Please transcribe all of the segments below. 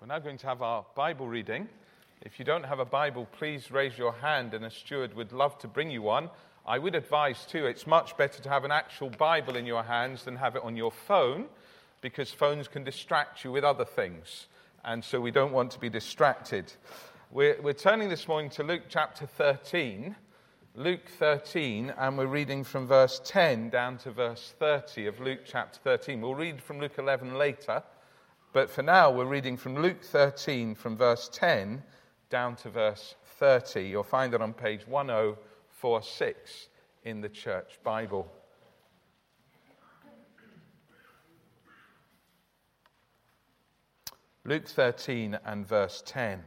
We're now going to have our Bible reading. If you don't have a Bible, please raise your hand and a steward would love to bring you one. I would advise too, it's much better to have an actual Bible in your hands than have it on your phone, because phones can distract you with other things. And so we don't want to be distracted. We're turning this morning to Luke chapter 13. Luke 13, and we're reading from verse 10 down to verse 30 of Luke chapter 13. We'll read from Luke 11 later. But for now, we're reading from Luke 13, from verse 10 down to verse 30. You'll find it on page 1046 in the Church Bible. Luke 13 and verse 10.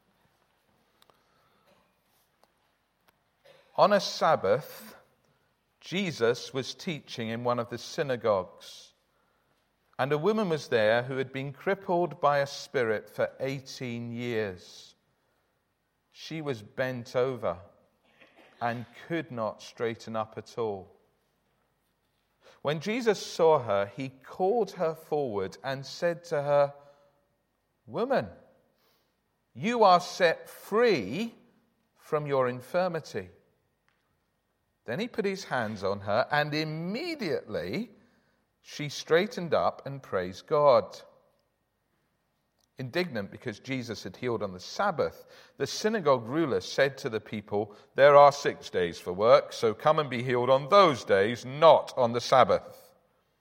On a Sabbath, Jesus was teaching in one of the synagogues. And a woman was there who had been crippled by a spirit for 18 years. She was bent over and could not straighten up at all. When Jesus saw her, he called her forward and said to her, "Woman, you are set free from your infirmity." Then he put his hands on her, and immediately she straightened up and praised God. Indignant because Jesus had healed on the Sabbath, the synagogue ruler said to the people, "There are 6 days for work, so come and be healed on those days, not on the Sabbath."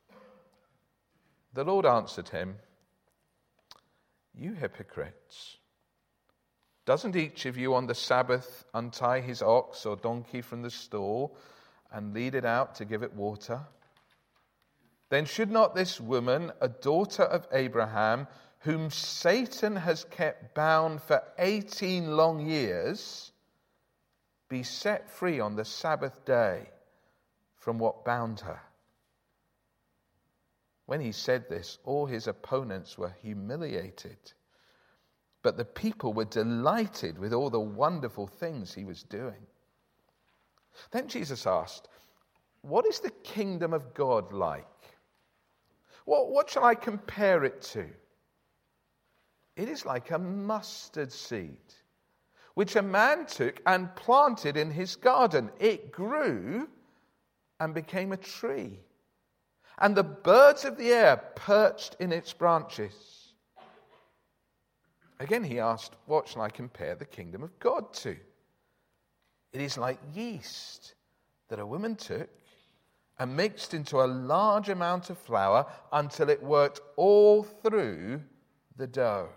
The Lord answered him, "You hypocrites, doesn't each of you on the Sabbath untie his ox or donkey from the stall and lead it out to give it water? Then should not this woman, a daughter of Abraham, whom Satan has kept bound for 18 long years, be set free on the Sabbath day from what bound her?" When he said this, all his opponents were humiliated, but the people were delighted with all the wonderful things he was doing. Then Jesus asked, "What is the kingdom of God like? What shall I compare it to? It is like a mustard seed, which a man took and planted in his garden. It grew and became a tree, and the birds of the air perched in its branches." Again he asked, "What shall I compare the kingdom of God to? It is like yeast that a woman took and mixed into a large amount of flour until it worked all through the dough."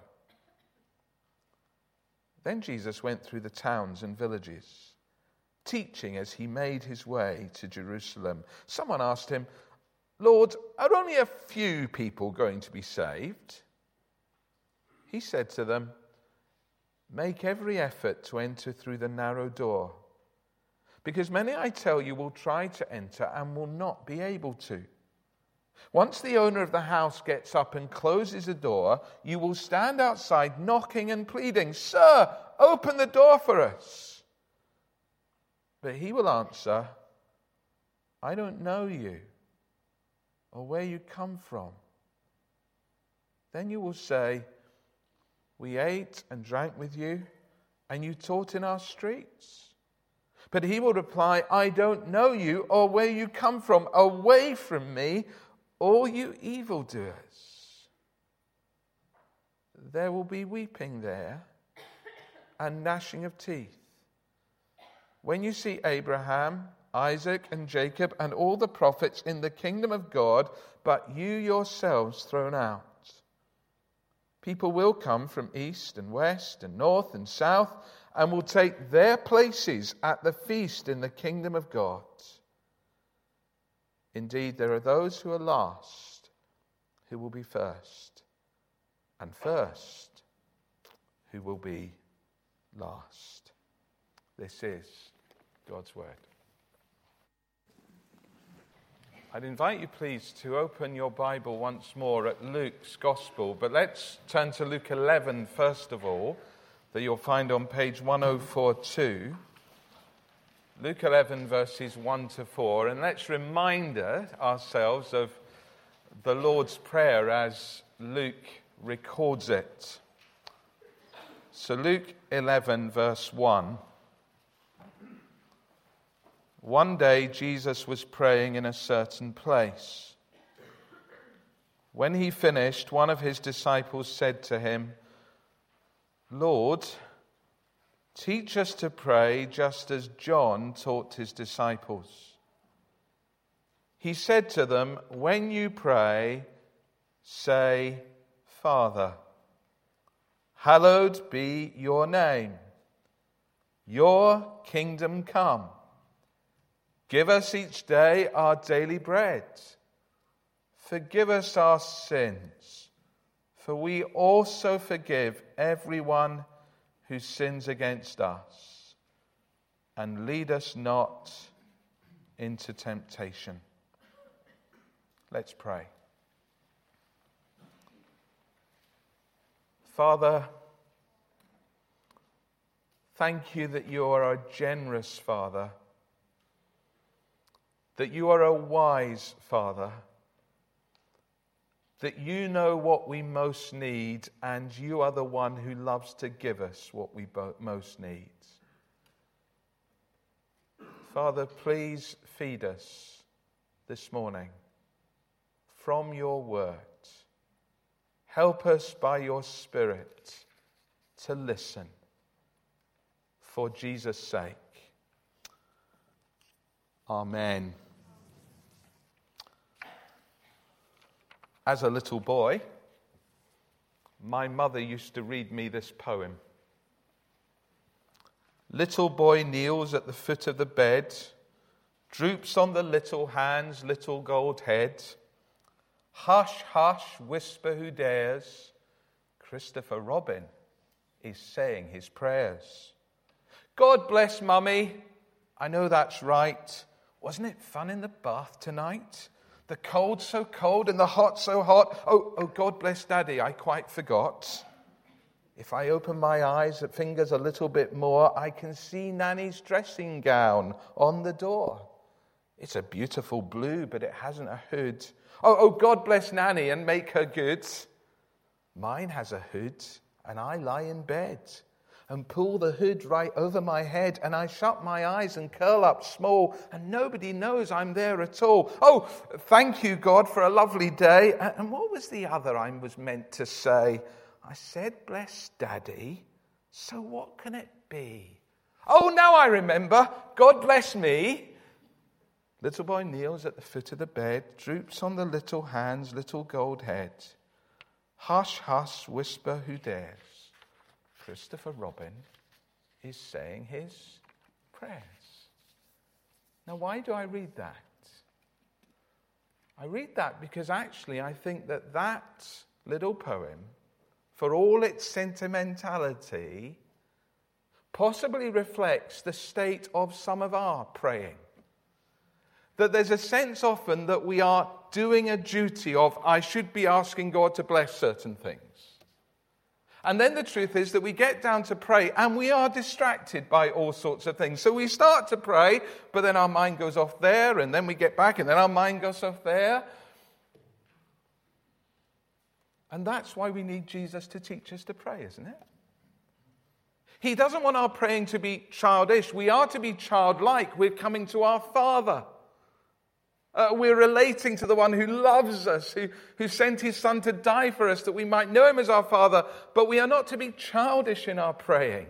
Then Jesus went through the towns and villages, teaching as he made his way to Jerusalem. Someone asked him, "Lord, are only a few people going to be saved?" He said to them, "Make every effort to enter through the narrow door, because many, I tell you, will try to enter and will not be able to. Once the owner of the house gets up and closes the door, you will stand outside knocking and pleading, 'Sir, open the door for us.' But he will answer, 'I don't know you or where you come from.' Then you will say, 'We ate and drank with you, and you taught in our streets.' But he will reply, 'I don't know you or where you come from. Away from me, all you evildoers.' There will be weeping there and gnashing of teeth when you see Abraham, Isaac, and Jacob and all the prophets in the kingdom of God, but you yourselves thrown out. People will come from east and west and north and south and will take their places at the feast in the kingdom of God. Indeed, there are those who are last who will be first, and first who will be last." This is God's word. I'd invite you, please, to open your Bible once more at Luke's Gospel, but let's turn to Luke 11 first of all, that you'll find on page 1042. Luke 11, verses 1 to 4, and let's remind ourselves of the Lord's Prayer as Luke records it. So Luke 11, verse 1. One day Jesus was praying in a certain place. When he finished, one of his disciples said to him, "Lord, teach us to pray just as John taught his disciples." He said to them, "When you pray, say, 'Father, hallowed be your name. Your kingdom come. Give us each day our daily bread. Forgive us our sins, for we also forgive everyone who sins against us. And lead us not into temptation.'" Let's pray. Father, thank you that you are a generous Father, that you are a wise Father, that you know what we most need, and you are the one who loves to give us what we most need. Father, please feed us this morning from your word. Help us by your Spirit to listen for Jesus' sake. Amen. As a little boy, my mother used to read me this poem. Little boy kneels at the foot of the bed, droops on the little hands, little gold head. Hush, hush, whisper who dares, Christopher Robin is saying his prayers. God bless Mummy, I know that's right. Wasn't it fun in the bath tonight? The cold so cold and the hot so hot. Oh, God bless Daddy, I quite forgot. If I open my eyes, fingers a little bit more, I can see Nanny's dressing gown on the door. It's a beautiful blue, but it hasn't a hood. Oh, God bless Nanny and make her good. Mine has a hood, and I lie in bed and pull the hood right over my head, and I shut my eyes and curl up small, and nobody knows I'm there at all. Oh, thank you, God, for a lovely day. And what was the other I was meant to say? I said, bless Daddy, so what can it be? Oh, now I remember. God bless me. Little boy kneels at the foot of the bed, droops on the little hands, little gold head. Hush, hush, whisper who dares. Christopher Robin is saying his prayers. Now, why do I read that? I read that because actually I think that little poem, for all its sentimentality, possibly reflects the state of some of our praying. That there's a sense often that we are doing a duty of, I should be asking God to bless certain things. And then the truth is that we get down to pray and we are distracted by all sorts of things. So we start to pray, but then our mind goes off there, and then we get back, and then our mind goes off there. And that's why we need Jesus to teach us to pray, isn't it? He doesn't want our praying to be childish. We are to be childlike. We're coming to our Father. We're relating to the one who loves us, who sent his Son to die for us, that we might know him as our Father. But we are not to be childish in our praying.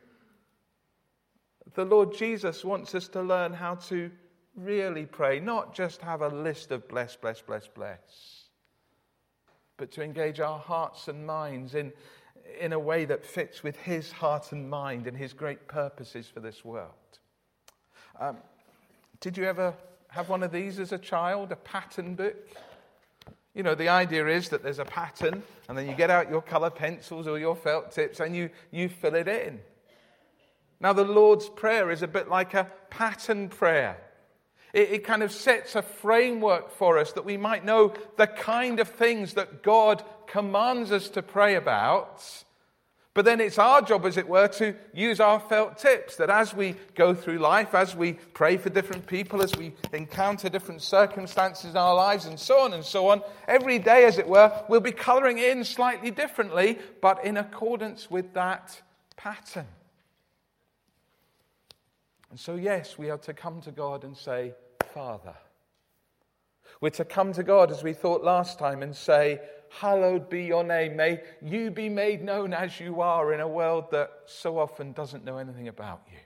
The Lord Jesus wants us to learn how to really pray, not just have a list of bless, bless, bless, bless, but to engage our hearts and minds in a way that fits with his heart and mind and his great purposes for this world. Did you ever have one of these as a child, a pattern book? You know, the idea is that there's a pattern, and then you get out your colour pencils or your felt tips and you fill it in. Now, the Lord's Prayer is a bit like a pattern prayer. It kind of sets a framework for us that we might know the kind of things that God commands us to pray about. But then it's our job, as it were, to use our felt tips, that as we go through life, as we pray for different people, as we encounter different circumstances in our lives, and so on, every day, as it were, we'll be colouring in slightly differently, but in accordance with that pattern. And so, yes, we are to come to God and say, Father. We're to come to God, as we thought last time, and say, hallowed be your name. May you be made known as you are in a world that so often doesn't know anything about you.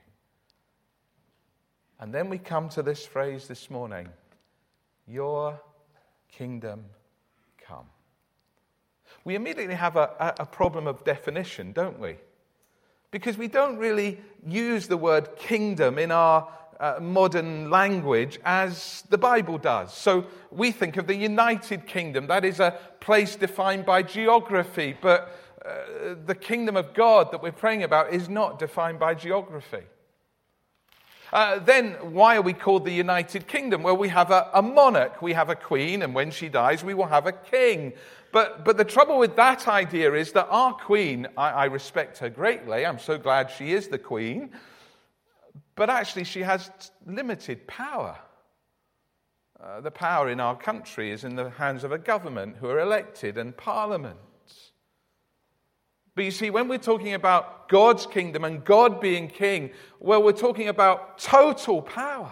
And then we come to this phrase this morning, your kingdom come. We immediately have a problem of definition, don't we? Because we don't really use the word kingdom in our modern language as the Bible does. So we think of the United Kingdom. That is a place defined by geography. But the kingdom of God that we're praying about is not defined by geography. Then why are we called the United Kingdom? Well, we have a monarch, we have a queen, and when she dies, we will have a king. But the trouble with that idea is that our queen, I respect her greatly, I'm so glad she is the queen, but actually she has limited power. The power in our country is in the hands of a government who are elected and parliament. But you see, when we're talking about God's kingdom and God being king, well, we're talking about total power.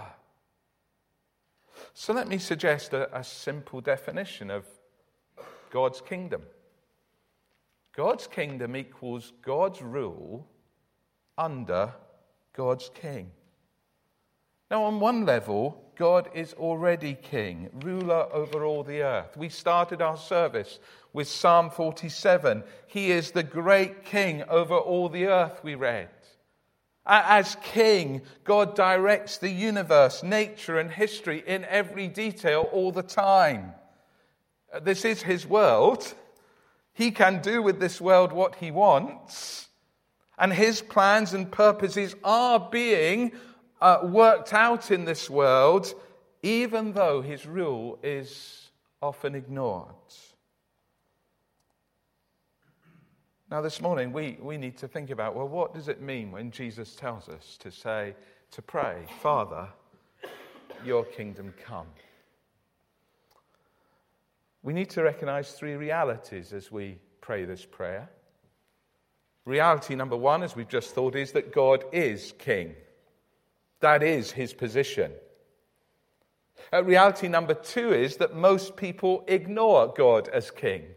So let me suggest a simple definition of God's kingdom. God's kingdom equals God's rule under God's king. Now, on one level, God is already king, ruler over all the earth. We started our service with Psalm 47. He is the great king over all the earth, we read. As king, God directs the universe, nature and history in every detail all the time. This is his world. He can do with this world what he wants. And his plans and purposes are being worked out in this world, even though his rule is often ignored. Now this morning we need to think about, well, what does it mean when Jesus tells us to pray, Father, your kingdom come? We need to recognize three realities as we pray this prayer. Reality number one, as we've just thought, is that God is king. That is his position. Reality number two is that most people ignore God as king.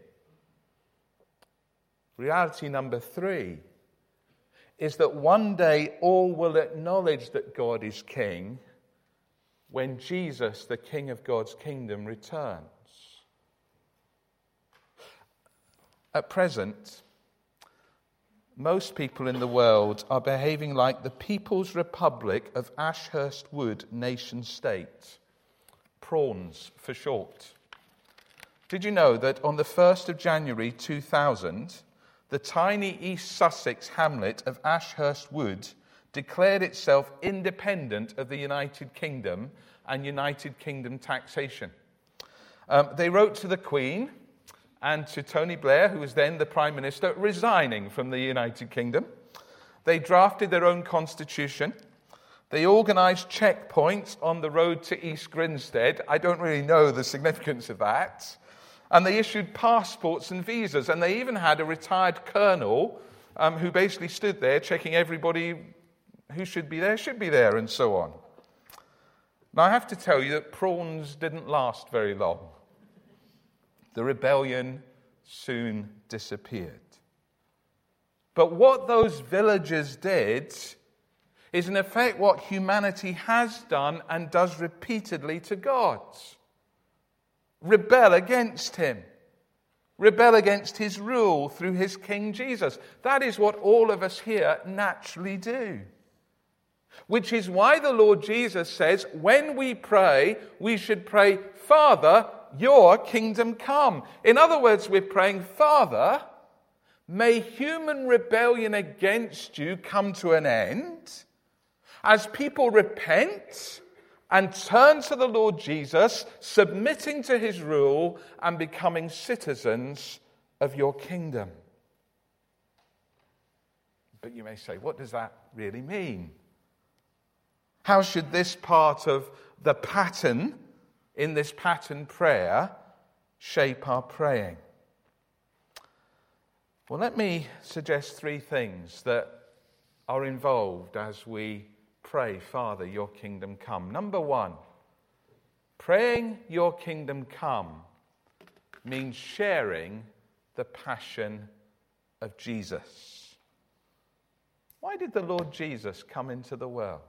Reality number three is that one day all will acknowledge that God is king when Jesus, the King of God's kingdom, returns. At present, most people in the world are behaving like the People's Republic of Ashurst Wood nation state. Prawns for short. Did you know that on the 1st of January 2000, the tiny East Sussex hamlet of Ashurst Wood declared itself independent of the United Kingdom and United Kingdom taxation? They wrote to the Queen and to Tony Blair, who was then the Prime Minister, resigning from the United Kingdom. They drafted their own constitution. They organised checkpoints on the road to East Grinstead. I don't really know the significance of that. And they issued passports and visas. And they even had a retired colonel who basically stood there checking everybody who should be there, and so on. Now, I have to tell you that prawns didn't last very long. The rebellion soon disappeared. But what those villagers did is in effect what humanity has done and does repeatedly to God. Rebel against him. Rebel against his rule through his King Jesus. That is what all of us here naturally do. Which is why the Lord Jesus says, when we pray, we should pray, Father, your kingdom come. In other words, we're praying, Father, may human rebellion against you come to an end as people repent and turn to the Lord Jesus, submitting to his rule and becoming citizens of your kingdom. But you may say, what does that really mean? How should this part of the pattern, in this pattern prayer, shape our praying? Well, let me suggest three things that are involved as we pray, Father, your kingdom come. Number one, praying your kingdom come means sharing the passion of Jesus. Why did the Lord Jesus come into the world?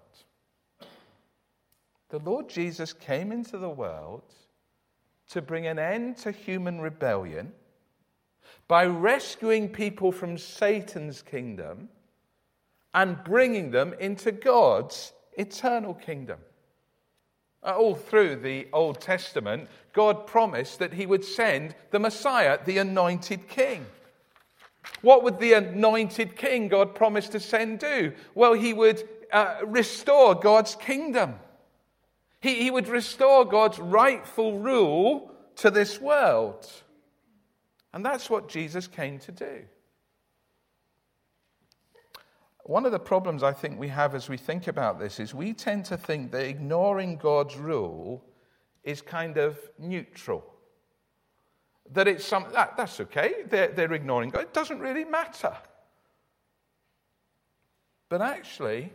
The Lord Jesus came into the world to bring an end to human rebellion by rescuing people from Satan's kingdom and bringing them into God's eternal kingdom. All through the Old Testament, God promised that he would send the Messiah, the anointed king. What would the anointed king God promised to send do? Well, he would restore God's kingdom. He would restore God's rightful rule to this world. And that's what Jesus came to do. One of the problems I think we have as we think about this is we tend to think that ignoring God's rule is kind of neutral. That it's that's okay, they're ignoring God. It doesn't really matter. But actually,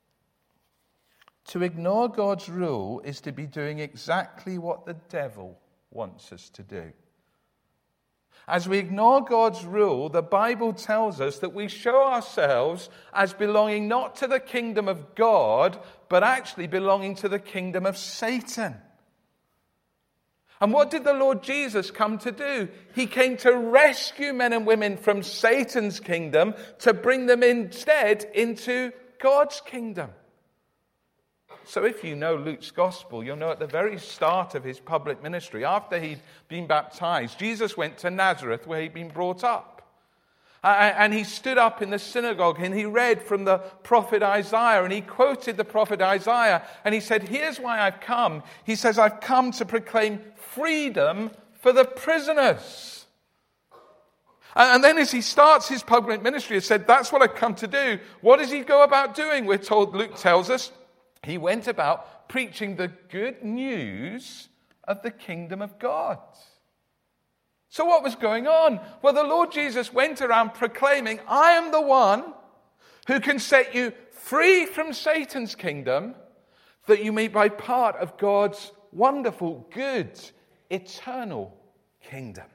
to ignore God's rule is to be doing exactly what the devil wants us to do. As we ignore God's rule, the Bible tells us that we show ourselves as belonging not to the kingdom of God, but actually belonging to the kingdom of Satan. And what did the Lord Jesus come to do? He came to rescue men and women from Satan's kingdom, to bring them instead into God's kingdom. So if you know Luke's gospel, you'll know at the very start of his public ministry, after he'd been baptized, Jesus went to Nazareth where he'd been brought up. And he stood up in the synagogue and he read from the prophet Isaiah, and he quoted the prophet Isaiah, and he said, here's why I've come. He says, I've come to proclaim freedom for the prisoners. And then as he starts his public ministry, he said, that's what I've come to do. What does he go about doing? We're told, Luke tells us, he went about preaching the good news of the kingdom of God. So what was going on? Well, the Lord Jesus went around proclaiming, I am the one who can set you free from Satan's kingdom, that you may be part of God's wonderful, good, eternal kingdom.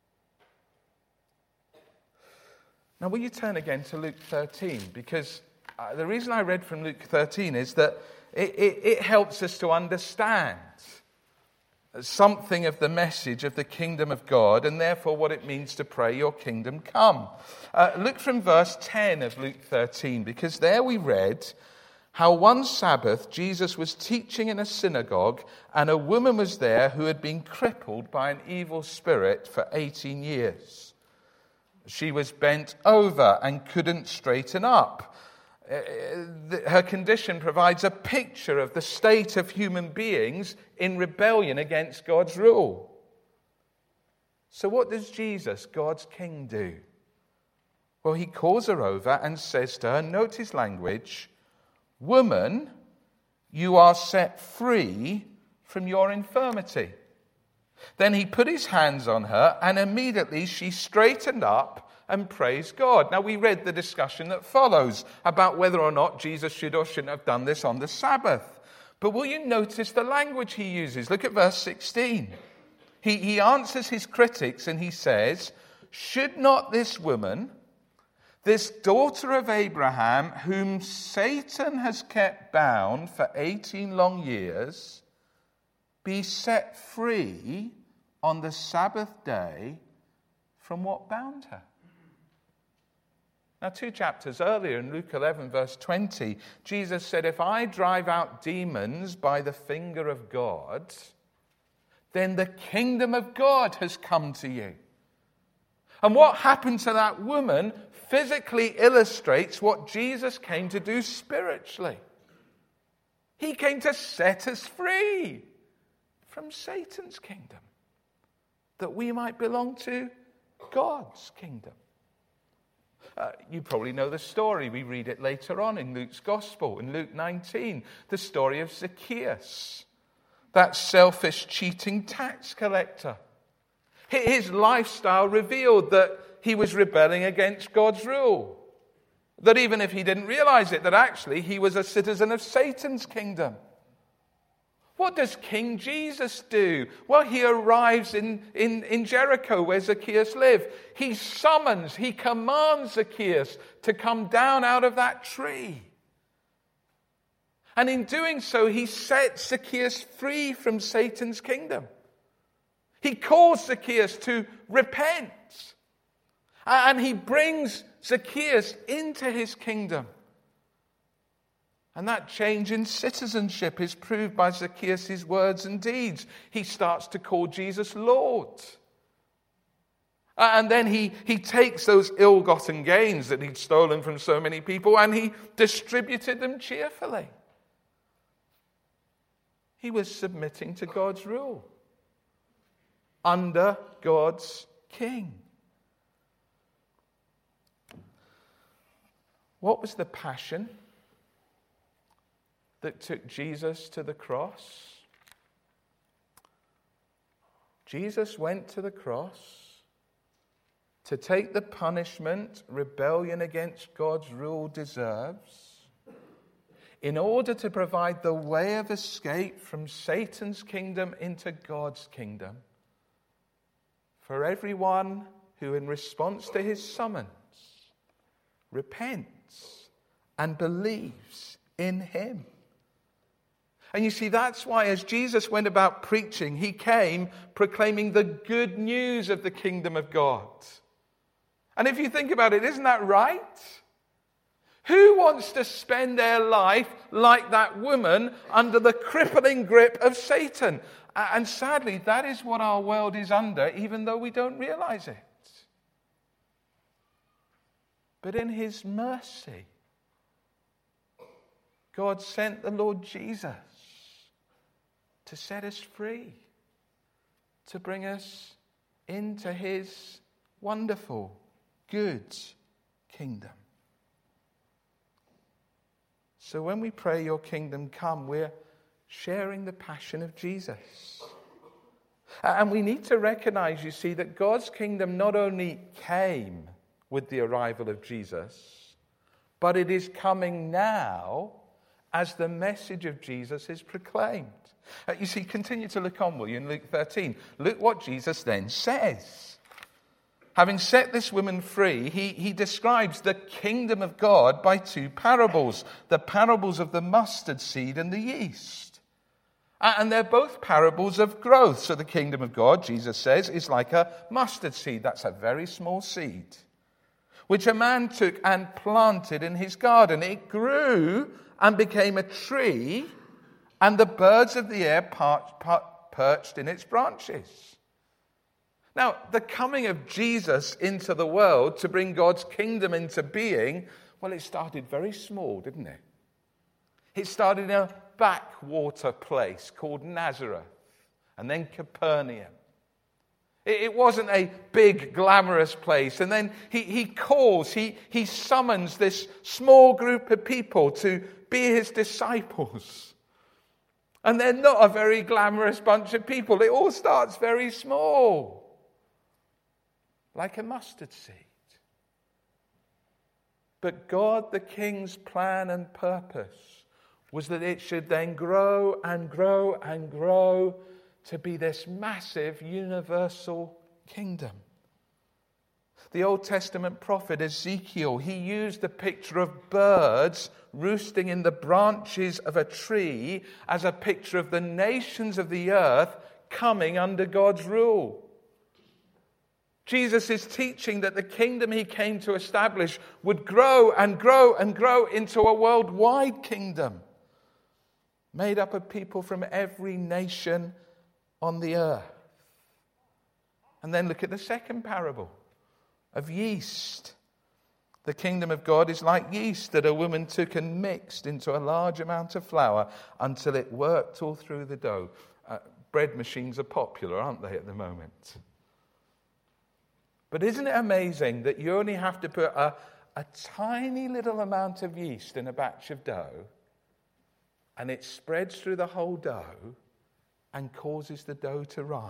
Now, will you turn again to Luke 13? Because the reason I read from Luke 13 is that it helps us to understand something of the message of the kingdom of God, and therefore what it means to pray, your kingdom come. Look from verse 10 of Luke 13, because there we read how one Sabbath Jesus was teaching in a synagogue, and a woman was there who had been crippled by an evil spirit for 18 years. She was bent over and couldn't straighten up. Her condition provides a picture of the state of human beings in rebellion against God's rule. So what does Jesus, God's King, do? Well, he calls her over and says to her, note his language, woman, you are set free from your infirmity. Then he put his hands on her, and immediately she straightened up and praised God. Now, we read the discussion that follows about whether or not Jesus should or shouldn't have done this on the Sabbath. But will you notice the language he uses? Look at verse 16. He answers his critics and he says, should not this woman, this daughter of Abraham, whom Satan has kept bound for 18 long years, be set free on the Sabbath day from what bound her? Now, 2 chapters earlier in Luke 11, verse 20, Jesus said, if I drive out demons by the finger of God, then the kingdom of God has come to you. And what happened to that woman physically illustrates what Jesus came to do spiritually. He came to set us free from Satan's kingdom, that we might belong to God's kingdom. You probably know the story. We read it later on in Luke's Gospel, in Luke 19, the story of Zacchaeus, that selfish, cheating tax collector. His lifestyle revealed that he was rebelling against God's rule. That even if he didn't realize it, that actually he was a citizen of Satan's kingdom. What does King Jesus do? Well, he arrives in Jericho where Zacchaeus lived. He commands Zacchaeus to come down out of that tree. And in doing so, he sets Zacchaeus free from Satan's kingdom. He calls Zacchaeus to repent. And he brings Zacchaeus into his kingdom. And that change in citizenship is proved by Zacchaeus' words and deeds. He starts to call Jesus Lord. And then he takes those ill-gotten gains that he'd stolen from so many people and he distributed them cheerfully. He was submitting to God's rule, under God's king. What was the passion that took Jesus to the cross? Jesus went to the cross to take the punishment rebellion against God's rule deserves, in order to provide the way of escape from Satan's kingdom into God's kingdom for everyone who, in response to his summons, repents and believes in him. And you see, that's why as Jesus went about preaching, he came proclaiming the good news of the kingdom of God. And if you think about it, isn't that right? Who wants to spend their life like that woman under the crippling grip of Satan? And sadly, that is what our world is under, even though we don't realize it. But in his mercy, God sent the Lord Jesus to set us free, to bring us into his wonderful, good kingdom. So when we pray, your kingdom come, we're sharing the passion of Jesus. And we need to recognize, you see, that God's kingdom not only came with the arrival of Jesus, but it is coming now as the message of Jesus is proclaimed. You see, continue to look on, will you, in Luke 13. Look what Jesus then says. Having set this woman free, he describes the kingdom of God by two parables. The parables of the mustard seed and the yeast. And they're both parables of growth. So the kingdom of God, Jesus says, is like a mustard seed. That's a very small seed, which a man took and planted in his garden. It grew and became a tree, and the birds of the air perched in its branches. Now, the coming of Jesus into the world to bring God's kingdom into being, well, it started very small, didn't it? It started in a backwater place called Nazareth, and then Capernaum. It wasn't a big, glamorous place. And then he summons this small group of people to be his disciples. And they're not a very glamorous bunch of people. It all starts very small, like a mustard seed. But God, the King's plan and purpose was that it should then grow and grow and grow to be this massive universal kingdom. The Old Testament prophet Ezekiel, he used the picture of birds roosting in the branches of a tree as a picture of the nations of the earth coming under God's rule. Jesus is teaching that the kingdom he came to establish would grow and grow and grow into a worldwide kingdom made up of people from every nation on the earth. And then look at the second parable of yeast. The kingdom of God is like yeast that a woman took and mixed into a large amount of flour until it worked all through the dough. Bread machines are popular, aren't they, at the moment? But isn't it amazing that you only have to put a tiny little amount of yeast in a batch of dough, and it spreads through the whole dough and causes the dough to rise?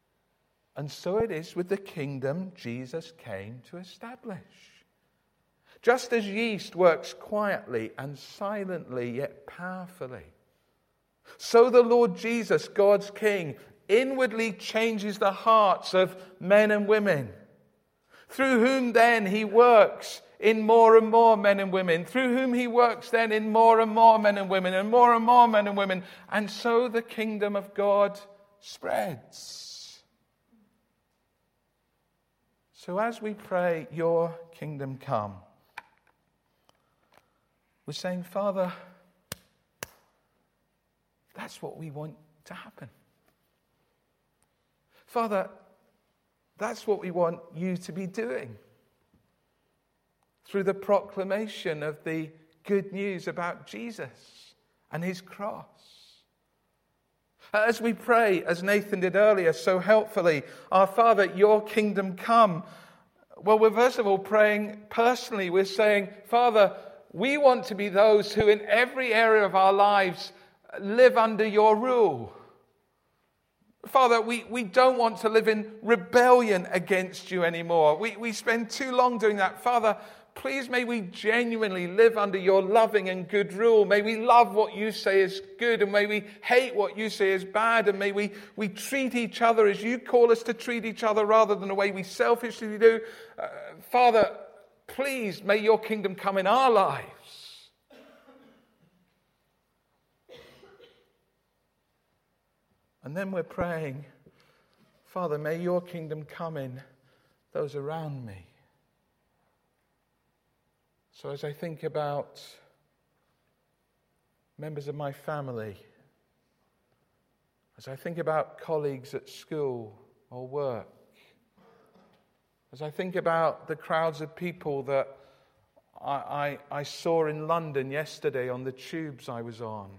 And so it is with the kingdom Jesus came to establish. Just as yeast works quietly and silently, yet powerfully, so the Lord Jesus, God's King, inwardly changes the hearts of men and women, through whom then he works in more and more men and women, through whom he works then in more and more men and women, and more men and women, and so the kingdom of God spreads. So as we pray, your kingdom come, we're saying, Father, that's what we want to happen. Father, that's what we want you to be doing through the proclamation of the good news about Jesus and his cross. As we pray, as Nathan did earlier so helpfully, our Father, your kingdom come. Well, we're first of all praying personally. We're saying, Father, we want to be those who in every area of our lives live under your rule. Father, we don't want to live in rebellion against you anymore. We spend too long doing that. Father, please may we genuinely live under your loving and good rule. May we love what you say is good, and may we hate what you say is bad, and may we treat each other as you call us to treat each other rather than the way we selfishly do. Father, please may your kingdom come in our lives. And then we're praying, Father, may your kingdom come in those around me. So as I think about members of my family, as I think about colleagues at school or work, as I think about the crowds of people that I saw in London yesterday on the tubes I was on,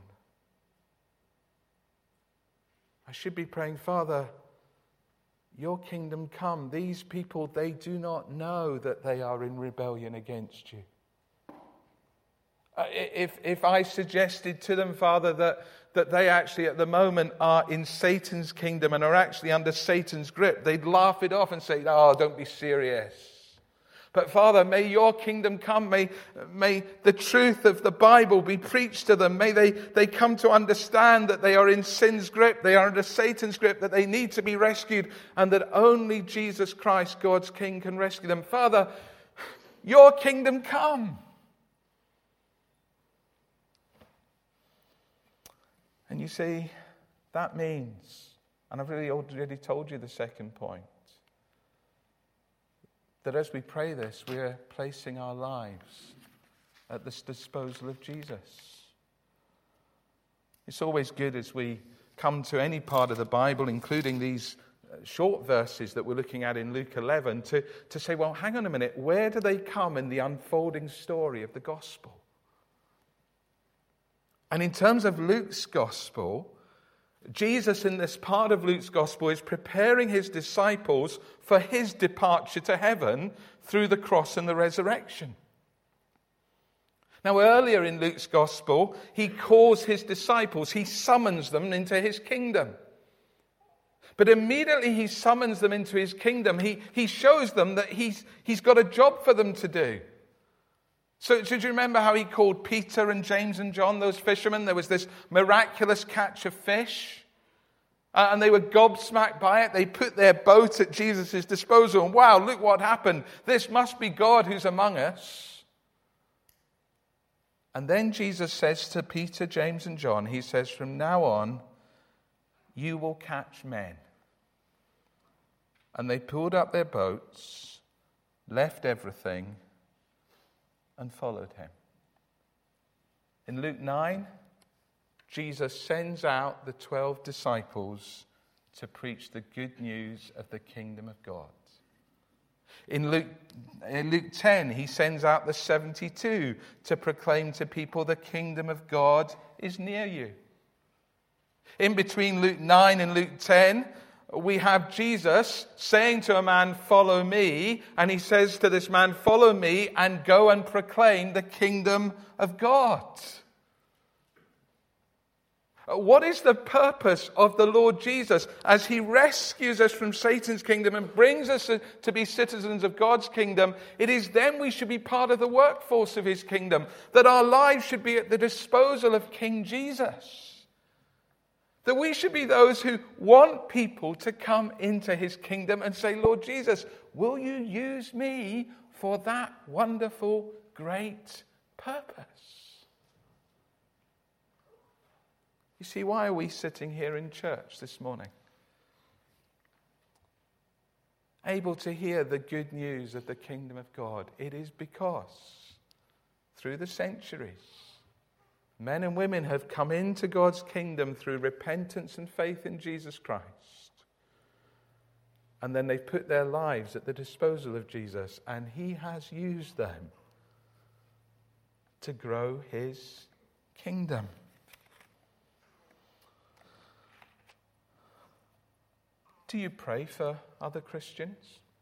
I should be praying, Father, your kingdom come. These people, they do not know that they are in rebellion against you. If I suggested to them, Father, that they actually at the moment are in Satan's kingdom and are actually under Satan's grip, they'd laugh it off and say, oh, don't be serious. But Father, may your kingdom come. May the truth of the Bible be preached to them. May they come to understand that they are in sin's grip, they are under Satan's grip, that they need to be rescued, and that only Jesus Christ, God's King, can rescue them. Father, your kingdom come. And you see, that means, and I've really already told you the second point, that as we pray this, we're placing our lives at the disposal of Jesus. It's always good as we come to any part of the Bible, including these short verses that we're looking at in Luke 11, to say, well, hang on a minute, where do they come in the unfolding story of the gospel? And in terms of Luke's gospel, Jesus in this part of Luke's gospel is preparing his disciples for his departure to heaven through the cross and the resurrection. Now, earlier in Luke's gospel, he calls his disciples, he summons them into his kingdom. But immediately he summons them into his kingdom, he shows them that he's got a job for them to do. So do you remember how he called Peter and James and John, those fishermen? There was this miraculous catch of fish. And they were gobsmacked by it. They put their boat at Jesus' disposal. And wow, look what happened. This must be God who's among us. And then Jesus says to Peter, James and John, he says, from now on, you will catch men. And they pulled up their boats, left everything, and followed him. In Luke 9, Jesus sends out the 12 disciples to preach the good news of the kingdom of God. In Luke 10, he sends out the 72 to proclaim to people the kingdom of God is near you. In between Luke 9 and Luke 10, we have Jesus saying to a man, follow me, and he says to this man, follow me and go and proclaim the kingdom of God. What is the purpose of the Lord Jesus as he rescues us from Satan's kingdom and brings us to be citizens of God's kingdom? It is then we should be part of the workforce of his kingdom, that our lives should be at the disposal of King Jesus. That we should be those who want people to come into his kingdom and say, Lord Jesus, will you use me for that wonderful, great purpose? You see, why are we sitting here in church this morning? Able to hear the good news of the kingdom of God. It is because through the centuries, men and women have come into God's kingdom through repentance and faith in Jesus Christ. And then they've put their lives at the disposal of Jesus, and he has used them to grow his kingdom. Do you pray for other Christians?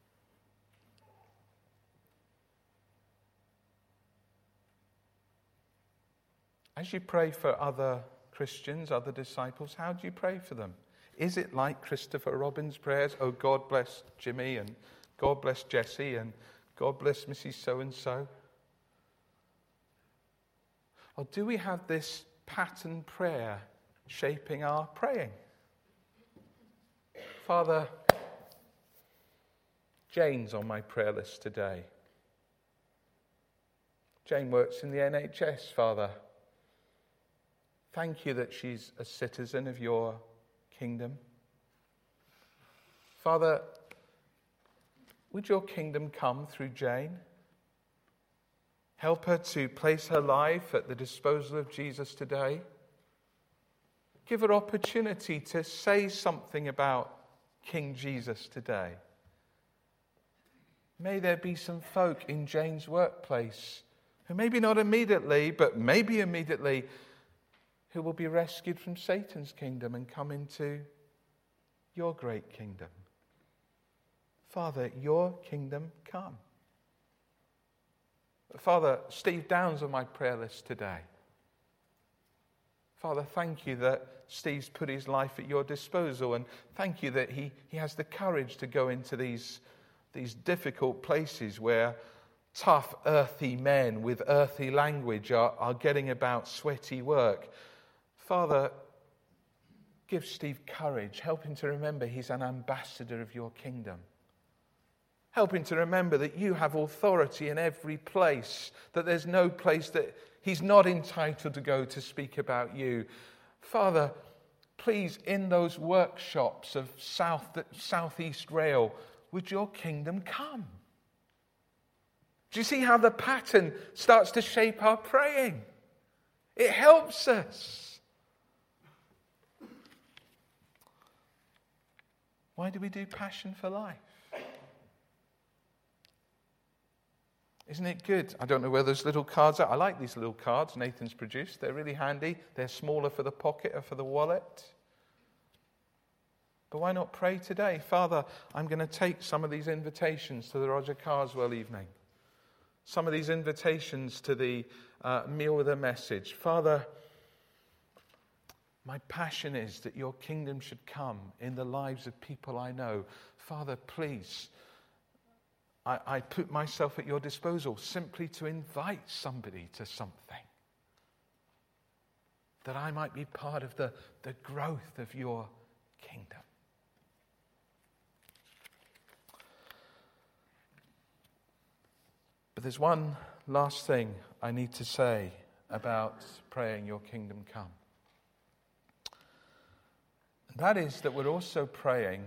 As you pray for other Christians, other disciples, how do you pray for them? Is it like Christopher Robin's prayers? Oh, God bless Jimmy, and God bless Jesse, and God bless Mrs. So-and-so? Or do we have this pattern prayer shaping our praying? Father, Jane's on my prayer list today. Jane works in the NHS, Father. Thank you that she's a citizen of your kingdom. Father, would your kingdom come through Jane? Help her to place her life at the disposal of Jesus today. Give her opportunity to say something about King Jesus today. May there be some folk in Jane's workplace who maybe not immediately, but maybe immediately, who will be rescued from Satan's kingdom and come into your great kingdom. Father, your kingdom come. Father, Steve Downs on my prayer list today. Father, thank you that Steve's put his life at your disposal, and thank you that he has the courage to go into these difficult places where tough, earthy men with earthy language are getting about sweaty work. Father, give Steve courage. Help him to remember he's an ambassador of your kingdom. Help him to remember that you have authority in every place, that there's no place that he's not entitled to go to speak about you. Father, please, in those workshops of Southeast Rail, would your kingdom come? Do you see how the pattern starts to shape our praying? It helps us. Why do we do Passion for Life? Isn't it good? I don't know where those little cards are. I like these little cards Nathan's produced. They're really handy. They're smaller for the pocket or for the wallet. But why not pray today? Father, I'm going to take some of these invitations to the Roger Carswell evening. Some of these invitations to the meal with a message. Father, my passion is that your kingdom should come in the lives of people I know. Father, please, I put myself at your disposal simply to invite somebody to something, that I might be part of the growth of your kingdom. But there's one last thing I need to say about praying your kingdom come. And that is that we're also praying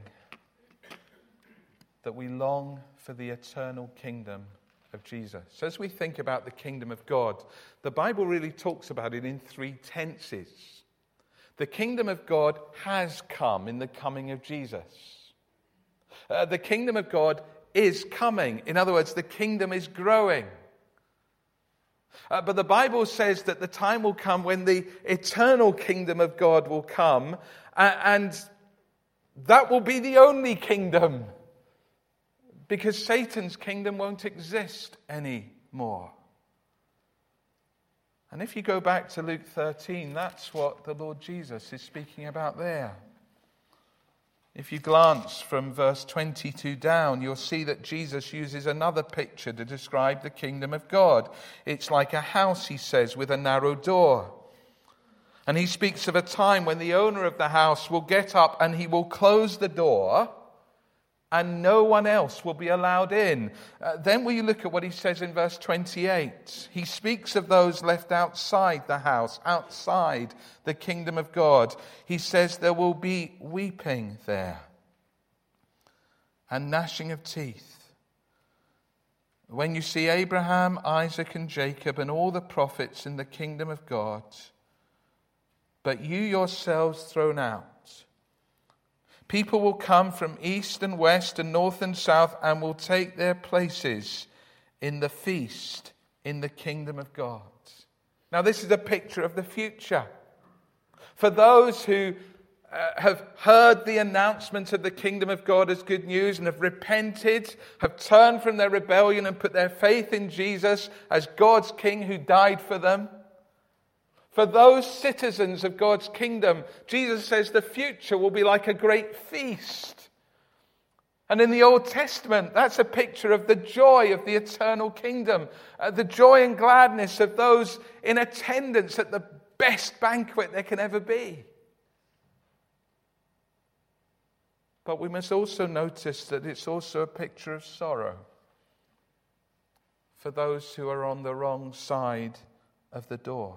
that we long for the eternal kingdom of Jesus. So as we think about the kingdom of God, the Bible really talks about it in three tenses. The kingdom of God has come in the coming of Jesus. The kingdom of God is coming. In other words, the kingdom is growing. But the Bible says that the time will come when the eternal kingdom of God will come, and that will be the only kingdom, because Satan's kingdom won't exist anymore. And if you go back to Luke 13, that's what the Lord Jesus is speaking about there. If you glance from verse 22 down, you'll see that Jesus uses another picture to describe the kingdom of God. It's like a house, he says, with a narrow door. And he speaks of a time when the owner of the house will get up and he will close the door and no one else will be allowed in. Then will you look at what he says in verse 28. He speaks of those left outside the house, outside the kingdom of God. He says there will be weeping there and gnashing of teeth. When you see Abraham, Isaac and Jacob and all the prophets in the kingdom of God, but you yourselves thrown out. People will come from east and west and north and south and will take their places in the feast in the kingdom of God. Now this is a picture of the future. For those who have heard the announcement of the kingdom of God as good news and have repented, have turned from their rebellion and put their faith in Jesus as God's King who died for them. For those citizens of God's kingdom, Jesus says the future will be like a great feast. And in the Old Testament, that's a picture of the joy of the eternal kingdom, the joy and gladness of those in attendance at the best banquet there can ever be. But we must also notice that it's also a picture of sorrow for those who are on the wrong side of the door.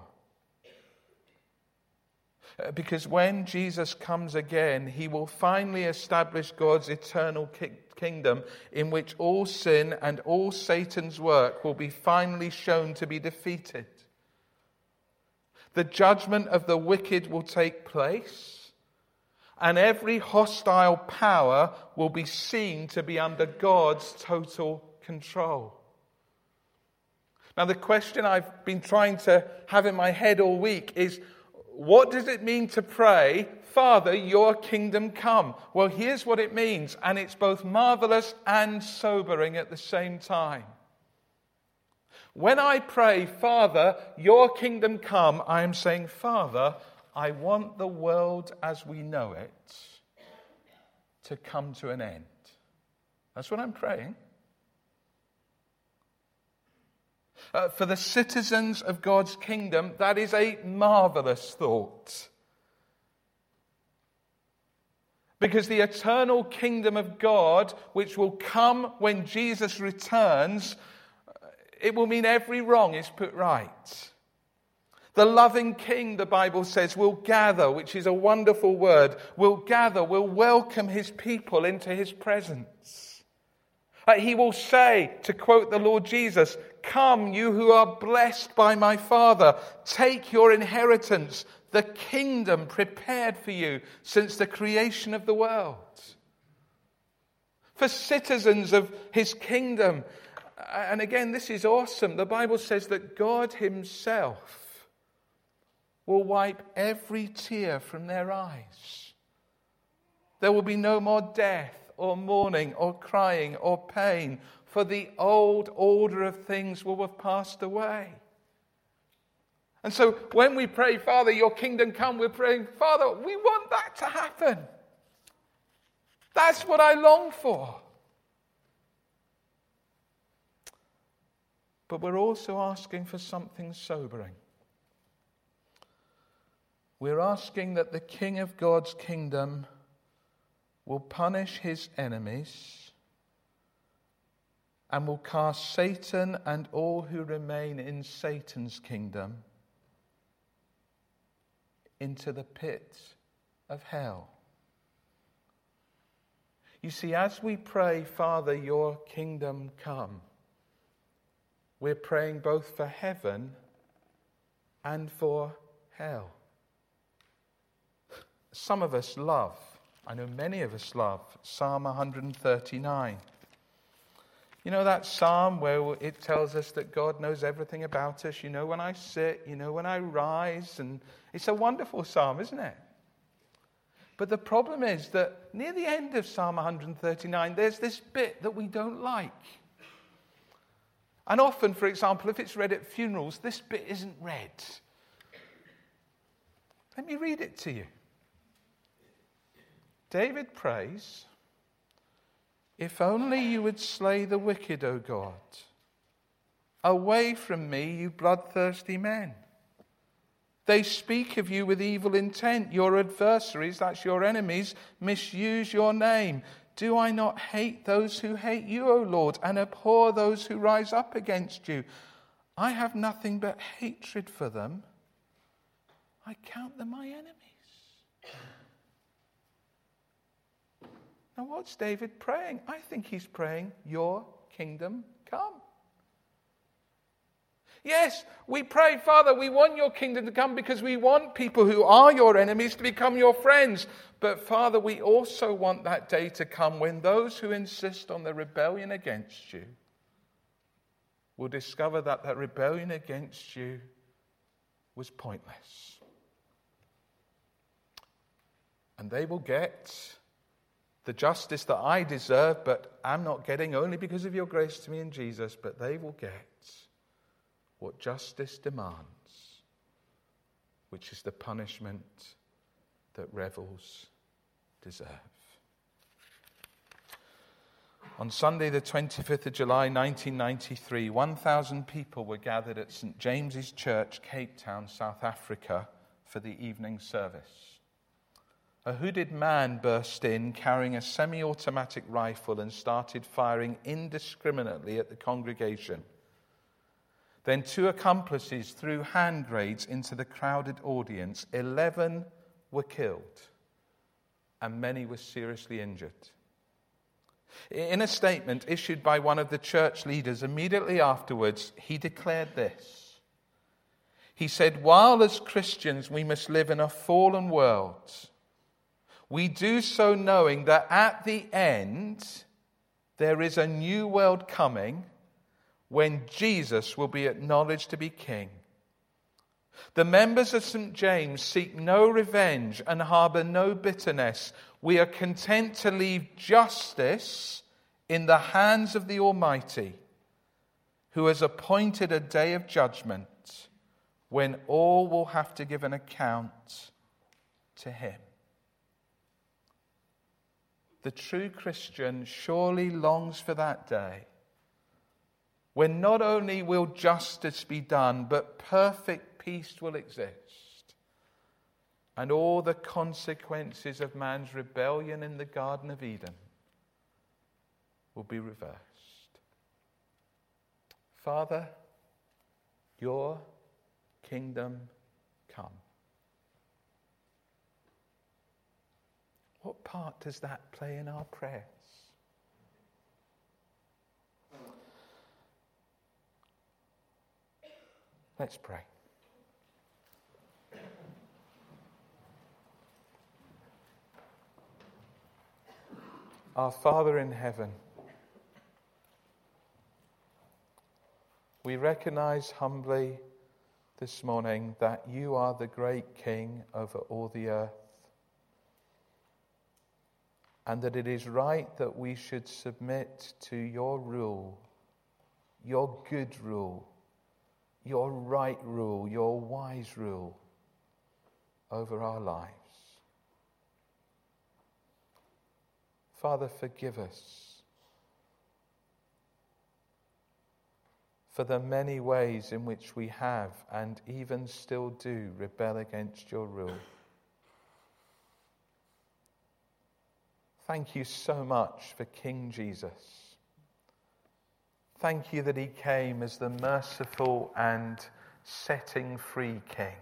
Because when Jesus comes again, he will finally establish God's eternal kingdom in which all sin and all Satan's work will be finally shown to be defeated. The judgment of the wicked will take place, and every hostile power will be seen to be under God's total control. Now, the question I've been trying to have in my head all week is, what does it mean to pray, Father, your kingdom come? Well, here's what it means, and it's both marvelous and sobering at the same time. When I pray, Father, your kingdom come, I am saying, Father, I want the world as we know it to come to an end. That's what I'm praying. For the citizens of God's kingdom, that is a marvelous thought. Because the eternal kingdom of God, which will come when Jesus returns, it will mean every wrong is put right. The loving King, the Bible says, will gather, which is a wonderful word, will gather, will welcome his people into his presence. He will say, to quote the Lord Jesus, "Come, you who are blessed by my Father, take your inheritance, the kingdom prepared for you since the creation of the world." For citizens of his kingdom, and again, this is awesome, the Bible says that God himself will wipe every tear from their eyes. There will be no more death, or mourning, or crying, or pain, for the old order of things will have passed away. And so when we pray, Father, your kingdom come, we're praying, Father, we want that to happen. That's what I long for. But we're also asking for something sobering. We're asking that the King of God's kingdom will punish his enemies and will cast Satan and all who remain in Satan's kingdom into the pit of hell. You see, as we pray, Father, your kingdom come, we're praying both for heaven and for hell. Some of us love, I know many of us love, Psalm 139. You know that psalm where it tells us that God knows everything about us? You know when I sit, you know when I rise, and it's a wonderful psalm, isn't it? But the problem is that near the end of Psalm 139, there's this bit that we don't like. And often, for example, if it's read at funerals, this bit isn't read. Let me read it to you. David prays, "If only you would slay the wicked, O God. Away from me, you bloodthirsty men. They speak of you with evil intent. Your adversaries, that's your enemies, misuse your name. Do I not hate those who hate you, O Lord, and abhor those who rise up against you? I have nothing but hatred for them. I count them my enemies." Now, what's David praying? I think he's praying, "Your kingdom come." Yes, we pray, "Father, we want your kingdom to come because we want people who are your enemies to become your friends." But Father, we also want that day to come when those who insist on the rebellion against you will discover that that rebellion against you was pointless. And they will get the justice that I deserve, but I'm not getting only because of your grace to me in Jesus, but they will get what justice demands, which is the punishment that rebels deserve. On Sunday, the 25th of July, 1993, 1,000 people were gathered at St. James's Church, Cape Town, South Africa, for the evening service. A hooded man burst in carrying a semi-automatic rifle and started firing indiscriminately at the congregation. Then 2 accomplices threw hand grenades into the crowded audience. 11 were killed, and many were seriously injured. In a statement issued by one of the church leaders immediately afterwards, he declared this. He said, "While as Christians we must live in a fallen world, we do so knowing that at the end there is a new world coming when Jesus will be acknowledged to be King. The members of St. James seek no revenge and harbour no bitterness. We are content to leave justice in the hands of the Almighty, who has appointed a day of judgment when all will have to give an account to him." The true Christian surely longs for that day when not only will justice be done, but perfect peace will exist, and all the consequences of man's rebellion in the Garden of Eden will be reversed. Father, your kingdom come. What part does that play in our prayers? Let's pray. Our Father in heaven, we recognize humbly this morning that you are the great King over all the earth, and that it is right that we should submit to your rule, your good rule, your right rule, your wise rule over our lives. Father, forgive us for the many ways in which we have and even still do rebel against your rule. Thank you so much for King Jesus. Thank you that he came as the merciful and setting free King.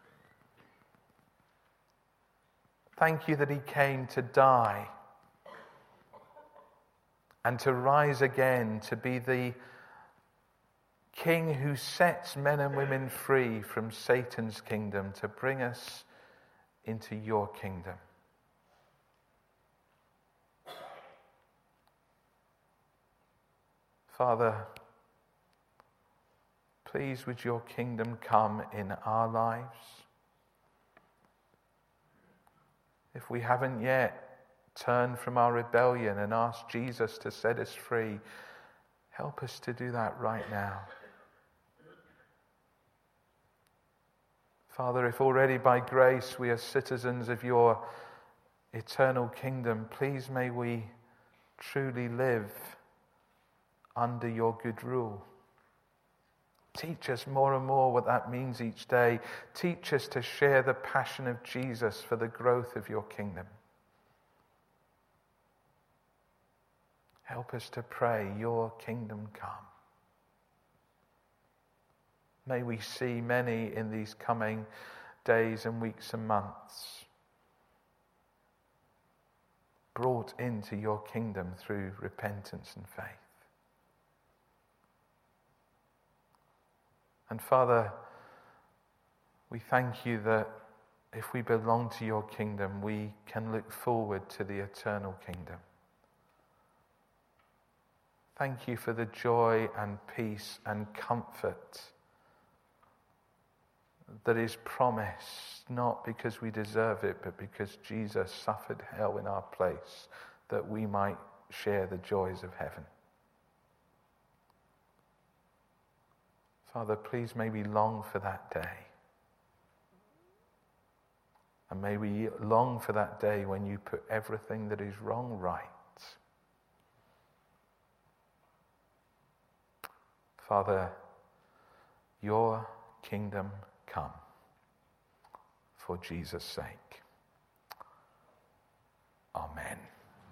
Thank you that he came to die and to rise again, to be the King who sets men and women free from Satan's kingdom, to bring us into your kingdom. Father, please would your kingdom come in our lives. If we haven't yet turned from our rebellion and asked Jesus to set us free, Help us to do that right now. Father, if already by grace we are citizens of your eternal kingdom, please may we truly live under your good rule. Teach us more and more what that means each day. Teach us to share the passion of Jesus for the growth of your kingdom. Help us to pray, your kingdom come. May we see many in these coming days and weeks and months brought into your kingdom through repentance and faith. And Father, we thank you that if we belong to your kingdom, we can look forward to the eternal kingdom. Thank you for the joy and peace and comfort that is promised, not because we deserve it, but because Jesus suffered hell in our place, that we might share the joys of heaven. Father, please may we long for that day. And may we long for that day when you put everything that is wrong right. Father, your kingdom come for Jesus' sake. Amen.